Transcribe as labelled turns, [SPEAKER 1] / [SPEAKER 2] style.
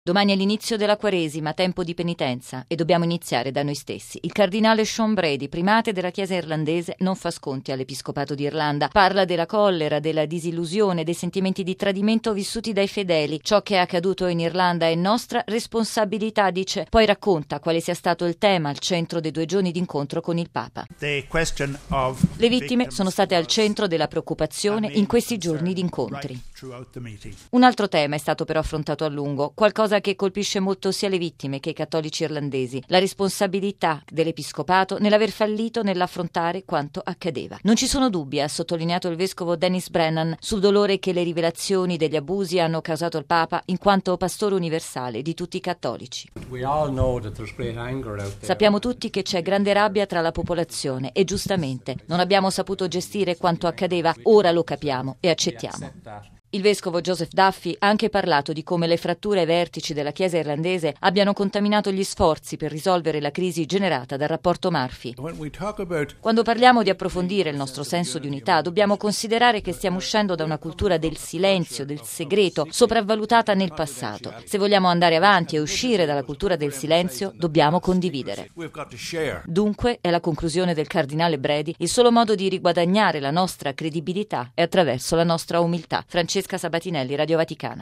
[SPEAKER 1] Domani è l'inizio della Quaresima, tempo di penitenza, e dobbiamo iniziare da noi stessi. Il cardinale Sean Brady, primate della Chiesa irlandese, non fa sconti all'Episcopato d'Irlanda. Parla della collera, della disillusione, dei sentimenti di tradimento vissuti dai fedeli. Ciò che è accaduto in Irlanda è nostra responsabilità, dice. Poi racconta quale sia stato il tema al centro dei 2 giorni d'incontro con il Papa. Le vittime sono state al centro della preoccupazione in questi giorni di incontri. Un altro tema è stato però affrontato a lungo, qualcosa che colpisce molto sia le vittime che i cattolici irlandesi, la responsabilità dell'Episcopato nell'aver fallito nell'affrontare quanto accadeva. Non ci sono dubbi, ha sottolineato il vescovo Dennis Brennan, sul dolore che le rivelazioni degli abusi hanno causato al Papa in quanto pastore universale di tutti i cattolici. Sappiamo tutti che c'è grande rabbia tra la popolazione e giustamente non abbiamo saputo gestire quanto accadeva, ora lo capiamo e accettiamo. Il vescovo Joseph Duffy ha anche parlato di come le fratture ai vertici della Chiesa irlandese abbiano contaminato gli sforzi per risolvere la crisi generata dal rapporto Murphy. Quando parliamo di approfondire il nostro senso di unità, dobbiamo considerare che stiamo uscendo da una cultura del silenzio, del segreto, sopravvalutata nel passato. Se vogliamo andare avanti e uscire dalla cultura del silenzio, dobbiamo condividere. Dunque, è la conclusione del cardinale Brady, il solo modo di riguadagnare la nostra credibilità è attraverso la nostra umiltà. Francesca Sabatinelli, Radio Vaticana.